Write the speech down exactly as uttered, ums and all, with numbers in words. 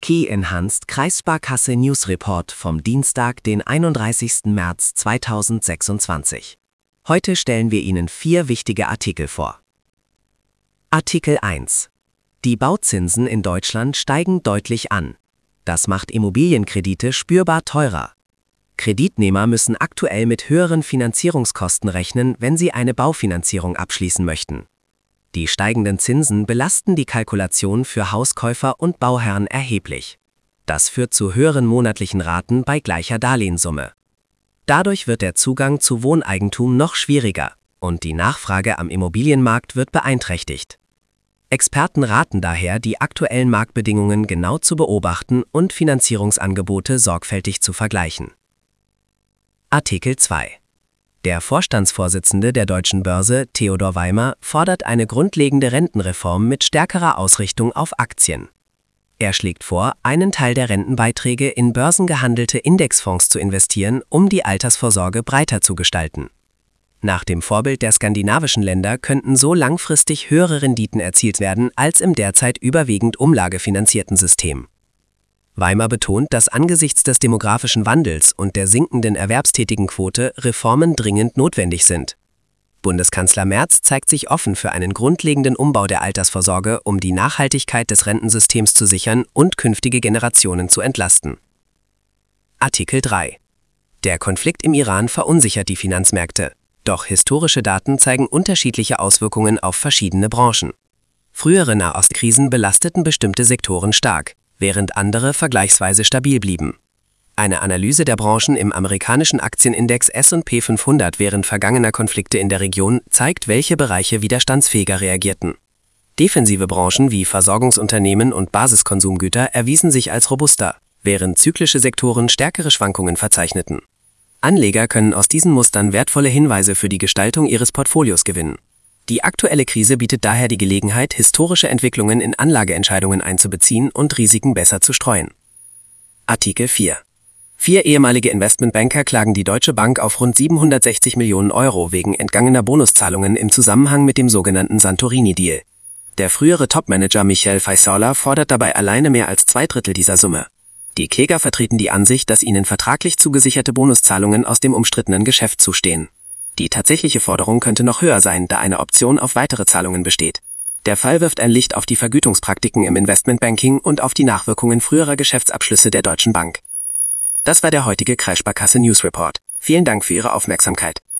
Key Enhanced Kreissparkasse News Report vom Dienstag, den einunddreißigsten März zweitausendsechsundzwanzig. Heute stellen wir Ihnen vier wichtige Artikel vor. Artikel eins. Die Bauzinsen in Deutschland steigen deutlich an. Das macht Immobilienkredite spürbar teurer. Kreditnehmer müssen aktuell mit höheren Finanzierungskosten rechnen, wenn sie eine Baufinanzierung abschließen möchten. Die steigenden Zinsen belasten die Kalkulation für Hauskäufer und Bauherren erheblich. Das führt zu höheren monatlichen Raten bei gleicher Darlehenssumme. Dadurch wird der Zugang zu Wohneigentum noch schwieriger und die Nachfrage am Immobilienmarkt wird beeinträchtigt. Experten raten daher, die aktuellen Marktbedingungen genau zu beobachten und Finanzierungsangebote sorgfältig zu vergleichen. Artikel zwei. Der Vorstandsvorsitzende der Deutschen Börse, Theodor Weimer, fordert eine grundlegende Rentenreform mit stärkerer Ausrichtung auf Aktien. Er schlägt vor, einen Teil der Rentenbeiträge in börsengehandelte Indexfonds zu investieren, um die Altersvorsorge breiter zu gestalten. Nach dem Vorbild der skandinavischen Länder könnten so langfristig höhere Renditen erzielt werden als im derzeit überwiegend umlagefinanzierten System. Weimer betont, dass angesichts des demografischen Wandels und der sinkenden Erwerbstätigenquote Reformen dringend notwendig sind. Bundeskanzler Merz zeigt sich offen für einen grundlegenden Umbau der Altersvorsorge, um die Nachhaltigkeit des Rentensystems zu sichern und künftige Generationen zu entlasten. Artikel drei. Der Konflikt im Iran verunsichert die Finanzmärkte, doch historische Daten zeigen unterschiedliche Auswirkungen auf verschiedene Branchen. Frühere Nahostkrisen belasteten bestimmte Sektoren stark, während andere vergleichsweise stabil blieben. Eine Analyse der Branchen im amerikanischen Aktienindex S und P fünfhundert während vergangener Konflikte in der Region zeigt, welche Bereiche widerstandsfähiger reagierten. Defensive Branchen wie Versorgungsunternehmen und Basiskonsumgüter erwiesen sich als robuster, während zyklische Sektoren stärkere Schwankungen verzeichneten. Anleger können aus diesen Mustern wertvolle Hinweise für die Gestaltung ihres Portfolios gewinnen. Die aktuelle Krise bietet daher die Gelegenheit, historische Entwicklungen in Anlageentscheidungen einzubeziehen und Risiken besser zu streuen. Artikel vier. Vier ehemalige Investmentbanker klagen die Deutsche Bank auf rund siebenhundertsechzig Millionen Euro wegen entgangener Bonuszahlungen im Zusammenhang mit dem sogenannten Santorini-Deal. Der frühere Topmanager Michel Faisola fordert dabei alleine mehr als zwei Drittel dieser Summe. Die Kläger vertreten die Ansicht, dass ihnen vertraglich zugesicherte Bonuszahlungen aus dem umstrittenen Geschäft zustehen. Die tatsächliche Forderung könnte noch höher sein, da eine Option auf weitere Zahlungen besteht. Der Fall wirft ein Licht auf die Vergütungspraktiken im Investmentbanking und auf die Nachwirkungen früherer Geschäftsabschlüsse der Deutschen Bank. Das war der heutige Kreissparkasse News Report. Vielen Dank für Ihre Aufmerksamkeit.